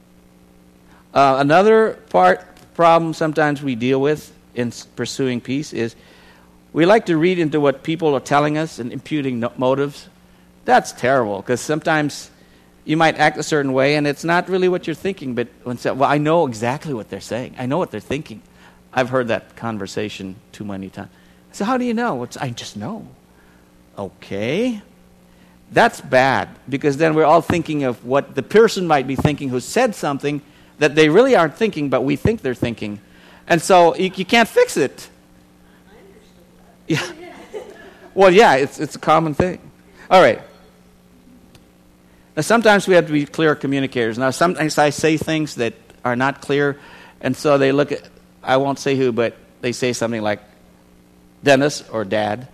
Another problem sometimes we deal with in pursuing peace is we like to read into what people are telling us and imputing motives. That's terrible, because sometimes you might act a certain way and it's not really what you're thinking, but I know exactly what they're saying. I know what they're thinking. I've heard that conversation too many times. So how do you know? I just know. Okay. That's bad, because then we're all thinking of what the person might be thinking who said something that they really aren't thinking, but we think they're thinking. And so you can't fix it. I understood that. Yeah. Well, yeah, it's a common thing. All right. Now, sometimes we have to be clear communicators. Now, sometimes I say things that are not clear, and so they look at, I won't say who, but they say something like, Dennis or Dad,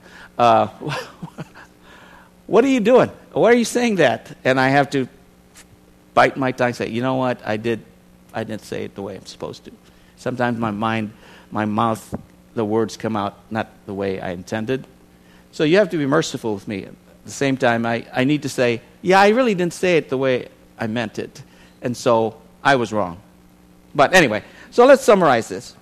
what are you doing? Why are you saying that? And I have to bite my tongue and say, you know what, I didn't say it the way I'm supposed to. Sometimes my mouth, the words come out not the way I intended. So you have to be merciful with me. At the same time, I need to say, yeah, I really didn't say it the way I meant it. And so I was wrong. But anyway, so let's summarize this.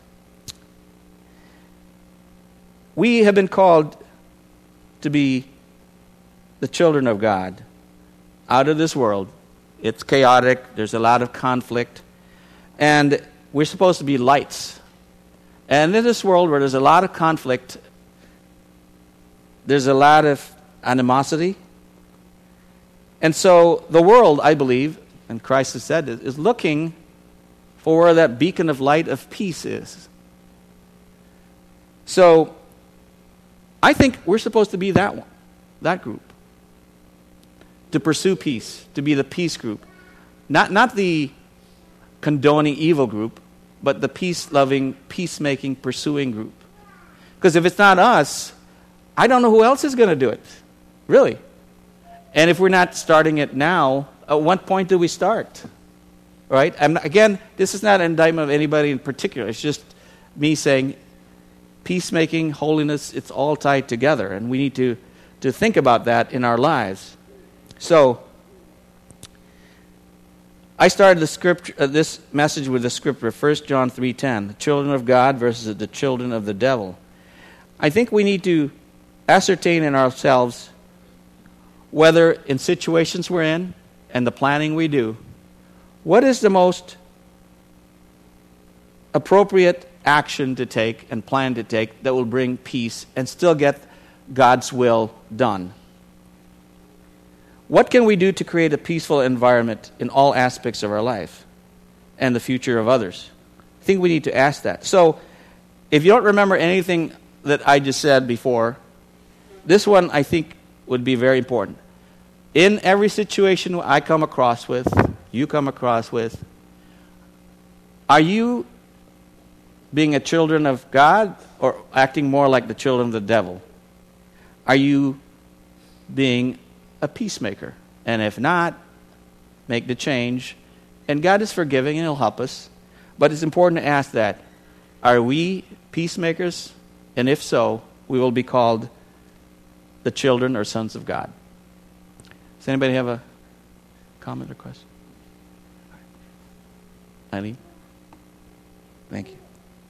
We have been called to be the children of God out of this world. It's chaotic. There's a lot of conflict. And we're supposed to be lights. And in this world where there's a lot of conflict, there's a lot of animosity. And so the world, I believe, and Christ has said this, is looking for where that beacon of light of peace is. So I think we're supposed to be that one, that group. To pursue peace, to be the peace group. Not the condoning evil group, but the peace-loving, peacemaking, pursuing group. Because if it's not us, I don't know who else is going to do it. Really. And if we're not starting it now, at what point do we start? Right? Again, this is not an indictment of anybody in particular. It's just me saying peacemaking, holiness, it's all tied together. And we need to think about that in our lives. So, I started this message with the scripture, 1 John 3:10, the children of God versus the children of the devil. I think we need to ascertain in ourselves whether in situations we're in and the planning we do, what is the most appropriate action to take and plan to take that will bring peace and still get God's will done. What can we do to create a peaceful environment in all aspects of our life and the future of others? I think we need to ask that. So, if you don't remember anything that I just said before, this one I think would be very important. In every situation I come across with, you come across with, are you being a children of God or acting more like the children of the devil? Are you being a peacemaker? And if not, make the change. And God is forgiving and He'll help us. But it's important to ask that. Are we peacemakers? And if so, we will be called the children or sons of God. Does anybody have a comment or question? Eileen? Thank you.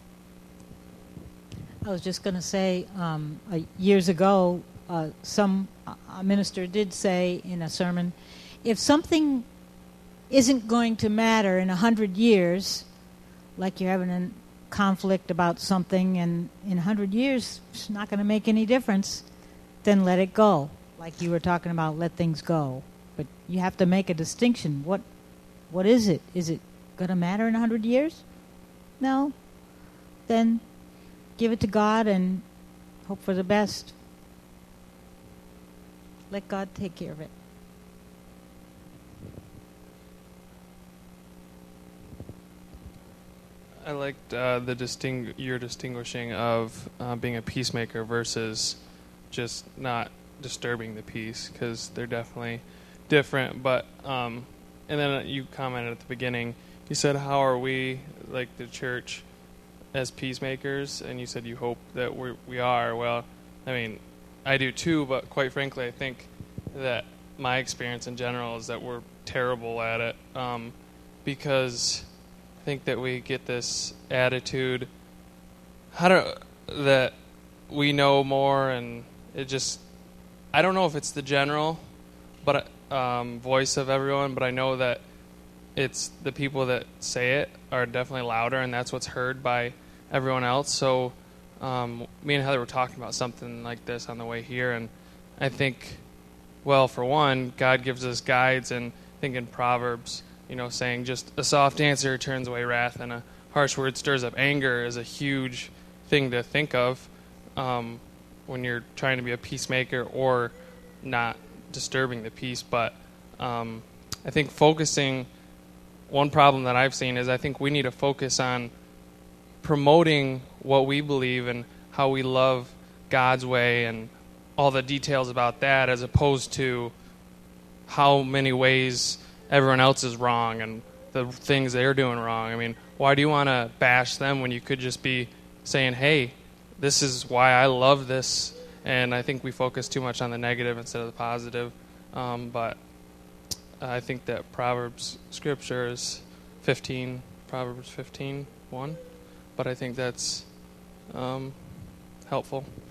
I was just going to say, years ago, a minister did say in a sermon, if something isn't going to matter in 100 years, like you're having a conflict about something, and in 100 years it's not going to make any difference, then let it go. Like you were talking about, let things go. But you have to make a distinction. What is it? Is it going to matter in 100 years? No. Then give it to God and hope for the best. Let God take care of it. I liked your distinguishing of being a peacemaker versus just not disturbing the peace, because they're definitely different. But and then you commented at the beginning, you said, how are we, like the church, as peacemakers? And you said you hope that we are. Well, I mean, I do too, but quite frankly, I think that my experience in general is that we're terrible at it, because I think that we get this attitude that we know more, and it just, I don't know if it's the general but voice of everyone, but I know that it's the people that say it are definitely louder, and that's what's heard by everyone else. So me and Heather were talking about something like this on the way here, and I think, well, for one, God gives us guides, and I think in Proverbs, saying just a soft answer turns away wrath, and a harsh word stirs up anger is a huge thing to think of. when you're trying to be a peacemaker or not disturbing the peace. But I think one problem that I've seen is I think we need to focus on promoting what we believe and how we love God's way and all the details about that, as opposed to how many ways everyone else is wrong and the things they're doing wrong. I mean, why do you want to bash them when you could just be saying, hey, this is why I love this? And I think we focus too much on the negative instead of the positive. But I think that Proverbs scripture is Proverbs 15:1. But I think that's helpful.